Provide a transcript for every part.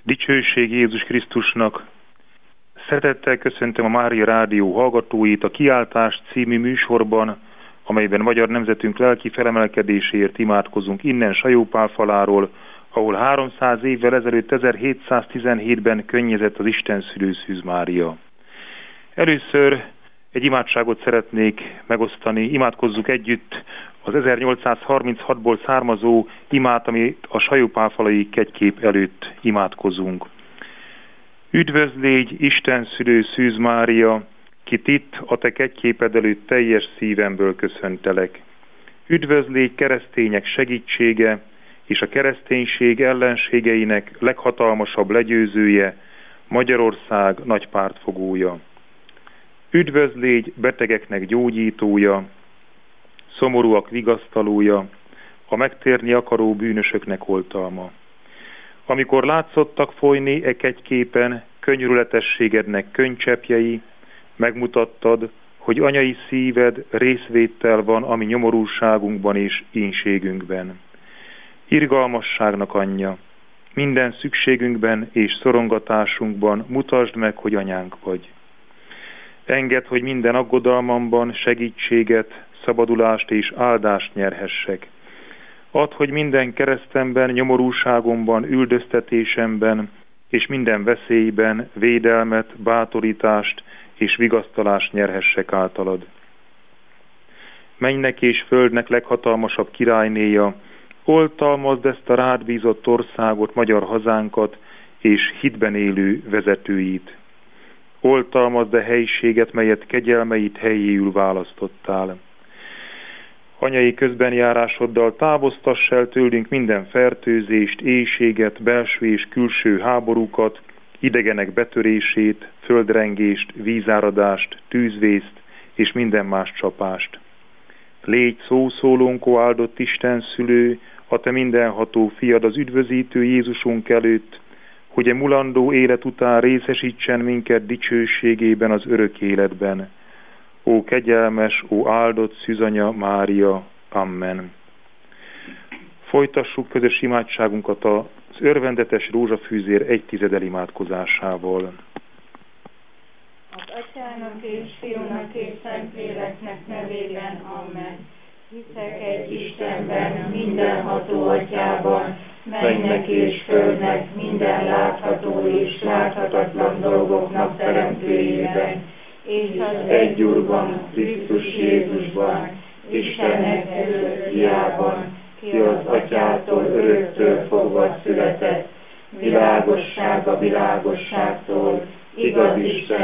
Dicsőség Jézus Krisztusnak! Szeretettel köszöntöm a Mária Rádió hallgatóit a Kiáltás című műsorban, amelyben magyar nemzetünk lelki felemelkedéséért imádkozunk innen Sajópálfaláról, ahol 300 évvel ezelőtt 1717-ben könnyezett az Istenszülő Szűz Mária. Először egy imádságot szeretnék megosztani, imádkozzuk együtt az 1836-ból származó imát, amit a Sajópálfalai kegykép előtt imádkozunk. Üdvözlégy, Istenszülő Szűz Mária, kit itt a te kegyképed előtt teljes szívemből köszöntelek. Üdvözlégy, keresztények segítsége, és a kereszténység ellenségeinek leghatalmasabb legyőzője, Magyarország nagy pártfogója. Üdvözlégy, betegeknek gyógyítója, szomorúak vigasztalója, a megtérni akaró bűnösöknek oltalma. Amikor látszottak folyni e kegyképen könyörületességednek könnycseppjei, megmutattad, hogy anyai szíved részvéttel van a mi nyomorúságunkban és ínségünkben. Irgalmasságnak anyja, minden szükségünkben és szorongatásunkban mutasd meg, hogy anyánk vagy. Engedd, hogy minden aggodalmamban segítséget, szabadulást és áldást nyerhessek. Add, hogy minden keresztemben, nyomorúságomban, üldöztetésemben és minden veszélyben védelmet, bátorítást és vigasztalást nyerhessek általad. Mennynek és földnek leghatalmasabb királynéja, oltalmazd ezt a rád bízott országot, magyar hazánkat és hitben élő vezetőit. Oltalmazd a helyiséget, melyet kegyelmeit helyéül választottál. Anyai közbenjárásoddal távoztass el tőlünk minden fertőzést, éhséget, belső és külső háborúkat, idegenek betörését, földrengést, vízáradást, tűzvészt és minden más csapást. Légy szószólónkó áldott Isten szülő, a te mindenható fiad az üdvözítő Jézusunk előtt, hogy e mulandó élet után részesítsen minket dicsőségében az örök életben. Ó kegyelmes, ó áldott szűzanya Mária. Amen. Folytassuk közös imádságunkat az örvendetes rózsafűzér 1/10 imádkozásával. Az Atyának és Fiúnak és Szentléleknek nevében. Amen. Hiszek egy Istenben, mindenható Atyában, mennek és földnek, minden látható és láthatatlan dolgoknak teremtőjében, és az egy Úrban, Krisztus Jézusban, Istennek előtt fiában, ki az Atyától öröktől fogva született, világosság a világosságtól, igaz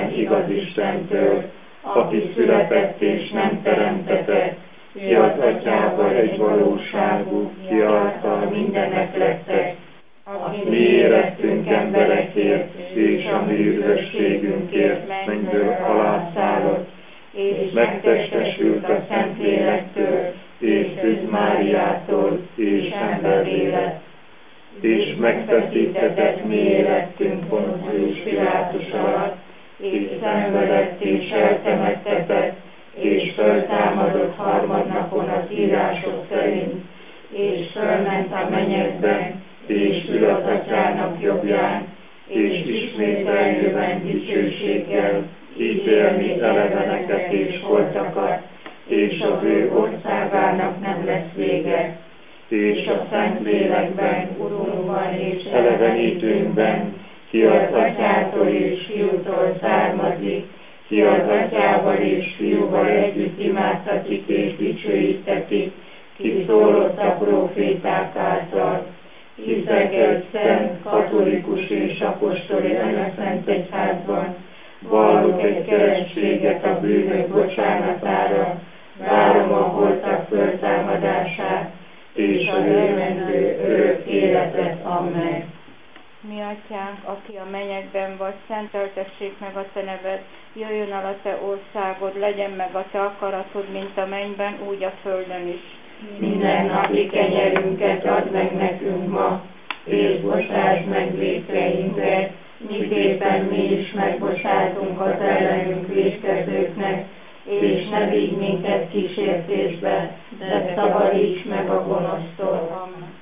Istentől, aki született és nem teremtetett, ki az Atyával egy valóságú, ki által mindenek lettek, aki mi érettünk emberekért, és a mi üdvösségünkért mennyből alászállott, és megtestesült a Szentlélektől, és Szűz Máriától, és emberré lett, és megfeszítetett mi életünk Poncius Pilátus alatt, és szenvedett és eltemettetett, és föltámadott harmadnapon az írások szerint, és fölment a mennyekben, és ül az Atyának jobbján, és ismét eljövend dicsőséggel, ítélni eleveneket és holtakat, és az ő országának nem lesz vége. És a Szentlélekben, Urunkban és elevenítőnkben, ki az Atyától és Fiútól származik, ki az Atyával és Fiúval együtt imádtatik és dicsőítetik, ki szólott a próféták által. Hiszek egy szent, katolikus és apostoli anyaszent egyházban, vallok egy keresztséget a bűnök bocsánatára, várom a holtak föltámadását, és a jövendő örök életet. Amen. Mi Atyánk, aki a mennyekben vagy, szenteltessék meg a te neved, jöjjön el a te országod, legyen meg a te akaratod, mint a mennyben, úgy a földön is. Minden napi kenyerünket add meg nekünk ma, és bocsásd meg vétkeinket, miképpen mi is megbocsátunk az ellenünk vétkezőknek, és ne vigy minket kísértésbe, de szabadíts meg a gonosztól. Amen.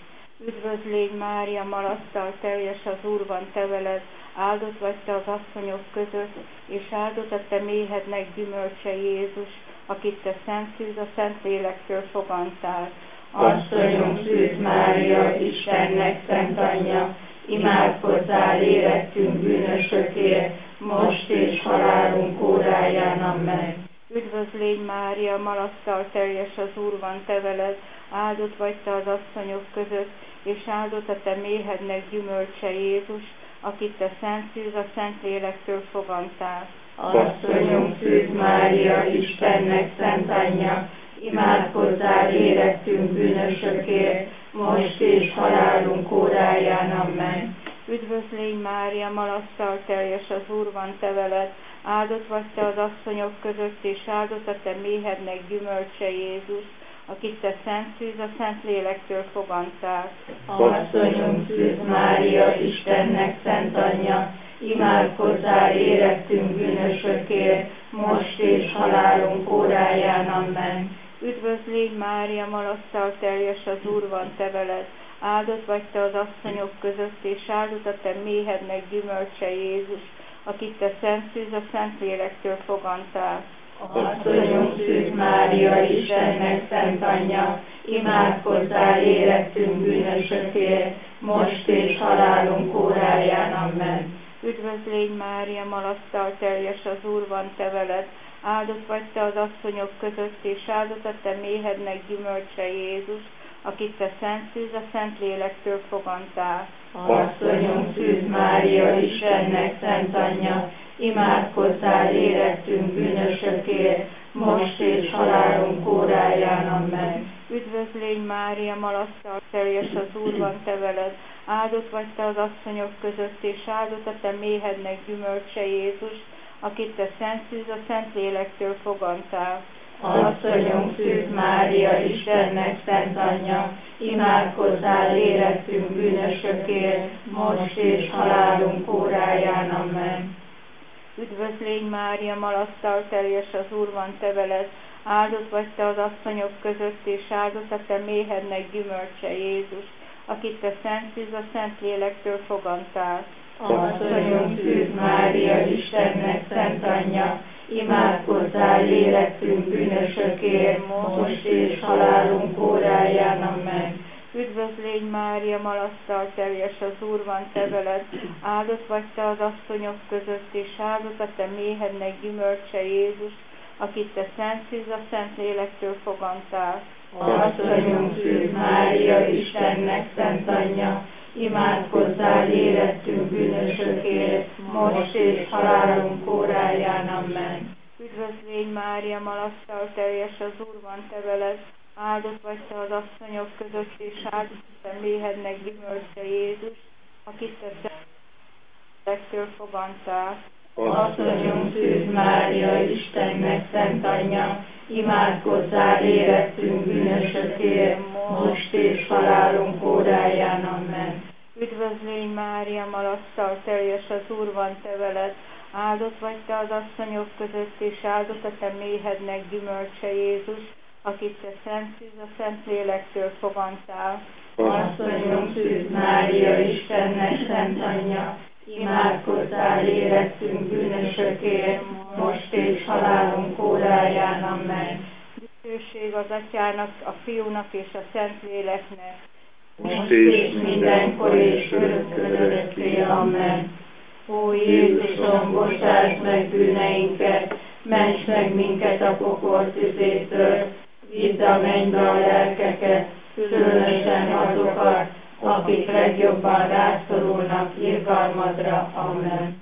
Üdvözl légy Mária, malasztal teljes, az Úr van te veled, áldott vagy te az asszonyok között, és áldott a te méhednek gyümölcse Jézus, akit te szent szűz a Szentlélektől fogantál. Asszonyunk Szűz Mária, Istennek szent anyja, imádkozzál érettünk bűnösökért, most és halálunk óráján. Amen. Üdvözl légy Mária, malasztal teljes, az Úr van te veled, áldott vagy te az asszonyok között, és áldott a te méhednek gyümölcse Jézus, akit te szent szűz a Szentlélektől fogantál. Asszonyunk Szűz Mária, Istennek szent anyja, imádkozzál érettünk bűnösökért, most és halálunk óráján. Amen. Üdvözl légy Mária, malasztal teljes, az Úr van te veled, áldott vagy te az asszonyok között, és áldott a te méhednek gyümölcse Jézus, akit te szent szűz a Szentlélektől fogantál. Asszonyunk Szűz Mária, Istennek szent anyja, imádkozzál érettünk bűnösökért, most és halálunk óráján. Amen. Üdvözl légy Mária, malasztal teljes, az Úr van te veled, áldott vagy te az asszonyok között, és áldott a te méhednek gyümölcse Jézus, akit te szent szűz a Szentlélektől fogantál. Asszonyunk Szűz Mária, Istennek szent anyja, imádkozzál érettünk bűnösökért, most és halálunk óráján. Amen. Üdvözl légy Mária, malasztal teljes, az Úr van te veled, áldott vagy te az asszonyok között, és áldott a te méhednek gyümölcse Jézus, akit te szent szűz a Szentlélektől fogantál. Asszonyunk Szűz Mária, Istennek szent anyja, imádkozzál érettünk bűnösökért, most és halálunk óráján. Amen. Üdvözl légy Mária, malasztal teljes, az Úr van te veled, áldott vagy te az asszonyok között, és áldott a te méhednek gyümölcse Jézus, akit te szent szűz a Szentlélektől fogantál. Asszonyunk Szűz Mária, Istennek szent anyja, imádkozzál érettünk bűnösökért, most és halálunk óráján. Amen. Üdvözl légy Mária, malasztal teljes, az Úr van te veled, áldott vagy te az asszonyok között, és áldott a te méhednek gyümölcse Jézus, akit te szent szűz a Szentlélektől fogantál. Asszonyunk Szűz Mária, Istennek szent anyja, imádkozzál érettünk bűnösökért, most és halálunk óráján. Amen. Üdvözl légy Mária, malasztal teljes, az Úr van te veled, áldott vagy te az asszonyok között, és áldott a te méhednek gyümölcse Jézus, akit te szent szűz a Szentlélektől fogantál. Asszonyunk Szűz Mária, Istennek szent anyja, imádkozzál érettünk bűnösökért, most és halálunk óráján. Amen. Üdvözl légy Mária, malasztal teljes, az Úr van te veled, áldott vagy te az asszonyok között, és áldott a te méhednek gyümölcse Jézus, akit te Szentlélektől fogantál. Asszonyunk Szűz Mária, Istennek szent anyja, imádkozzál érettünk bűnösökért, most és halálunk óráján. Amen. Üdvözl légy Mária, malasztal teljes, az Úr van te veled, áldott vagy te az asszonyok között, és áldott a te méhednek gyümölcse Jézus, akit te szent szűz a Szentlélektől fogantál. Asszonyunk Szűz Mária, Istennek szent anyja, imádkozzál érettünk bűnösökért, most és halálunk óráján. Amen. Dicsőség az Atyának, a Fiúnak és a Szentléleknek, most és mindenkor és örökké. Amen. Ó Jézusom, bocsáss meg bűneinket, ments meg minket a pokol tüzétől, vidd a mennybe a lelkeket, különösen azokat, akik legjobban rászorulnak irgalmadra. Amen.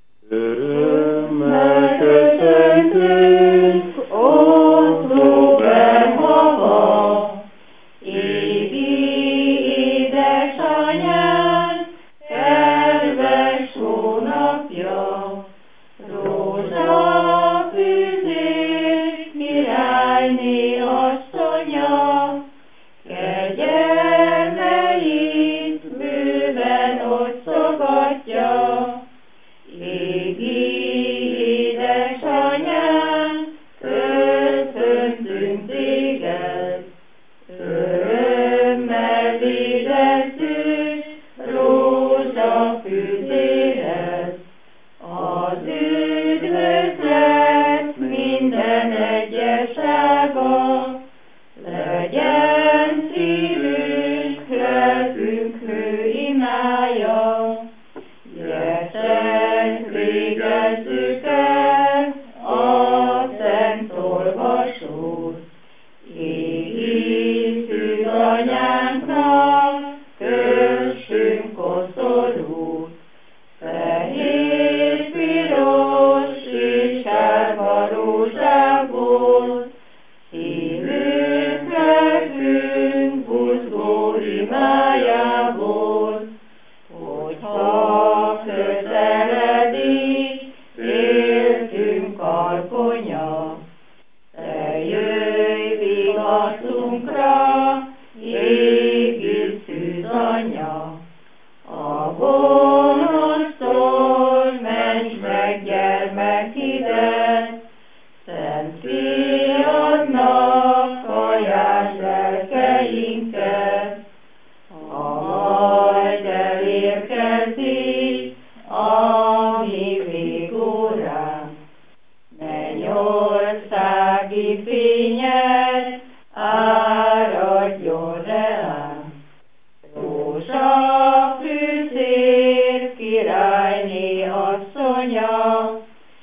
Örömmel köszöntünk, oszló behava, égi édesanyánk, kedves hónapja, rózsafűzés királyné asszonya, kegyelmeit bőven osztogatja, asszonyja. A gonosztól menj meg gyermekidet, szent fiadnak ajánl lelkeinket. Ha majd elérkezik a mi végóránk, mennyországi fényed áradjon ránk. Rózsafűszér királyné asszonya,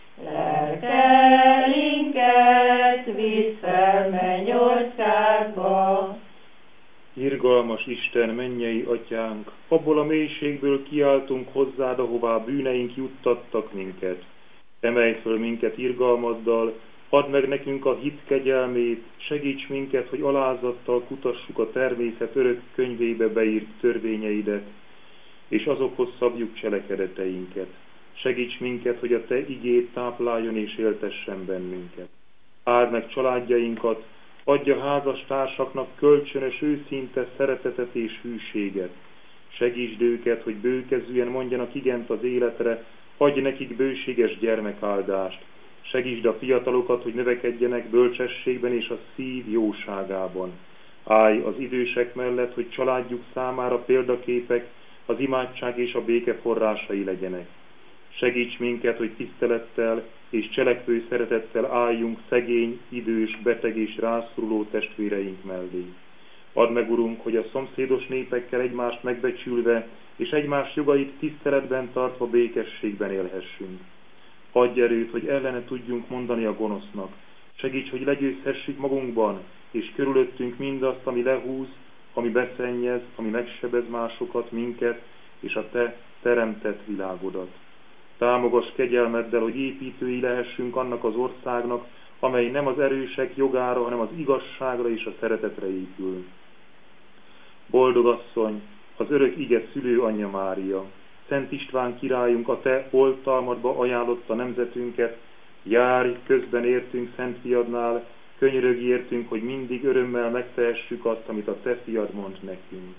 lelkeinket visz fel mennyországba. Irgalmas Isten, mennyei atyánk, abból a mélységből kiáltunk hozzád, ahová bűneink juttattak minket. Emelj föl minket irgalmaddal, add meg nekünk a hit kegyelmét, segíts minket, hogy alázattal kutassuk a természet örök könyvébe beírt törvényeidet, és azokhoz szabjuk cselekedeteinket. Segíts minket, hogy a te igéd tápláljon és éltessen bennünket. Áld meg családjainkat, adj a házastársaknak kölcsönös, őszinte szeretetet és hűséget. Segítsd őket, hogy bőkezűen mondjanak igent az életre, adj nekik bőséges gyermekáldást. Segítsd a fiatalokat, hogy növekedjenek bölcsességben és a szív jóságában. Állj az idősek mellett, hogy családjuk számára példaképek, az imádság és a béke forrásai legyenek. Segíts minket, hogy tisztelettel és cselekvő szeretettel álljunk szegény, idős, beteg és rászoruló testvéreink mellé. Add meg, Urunk, hogy a szomszédos népekkel egymást megbecsülve és egymás jogait tiszteletben tartva békességben élhessünk. Adj erőt, hogy ellene tudjunk mondani a gonosznak. Segíts, hogy legyőzhessük magunkban és körülöttünk mindazt, ami lehúz, ami beszennyez, ami megsebez másokat, minket és a te teremtett világodat. Támogass kegyelmeddel, hogy építői lehessünk annak az országnak, amely nem az erősek jogára, hanem az igazságra és a szeretetre épül. Boldog asszony, az örök ige szülő anyja Mária, Szent István királyunk a te oltalmadba ajánlotta nemzetünket, járj közben értünk Szent fiadnál, könyörögj értünk, hogy mindig örömmel megtehessük azt, amit a te fiad mond nekünk.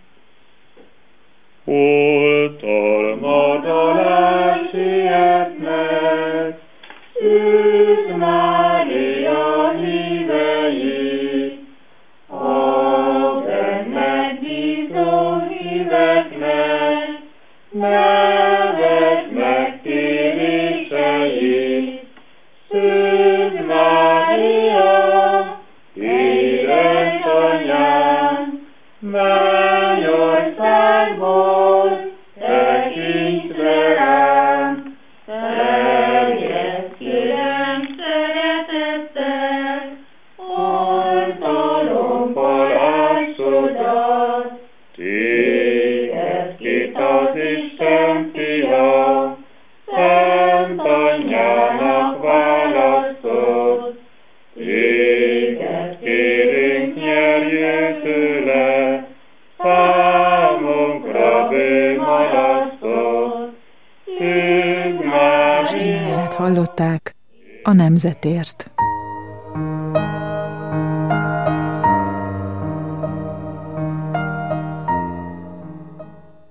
Oltalmad alá sietnek, Szűz Mária hívei, a benned bízó híveknek, nevet megtéréseit. Szűz Mária, édesanyám, mennyországból tekints le rám, terjeszd kérem szeretettel, oltalom palásodat. Téged kit az Isten fia, Szent Anyjának választott, téged kérünk, nyerjél tőle, számunkra bőmalasztott. Szűz Mária. Hallották a nemzetért.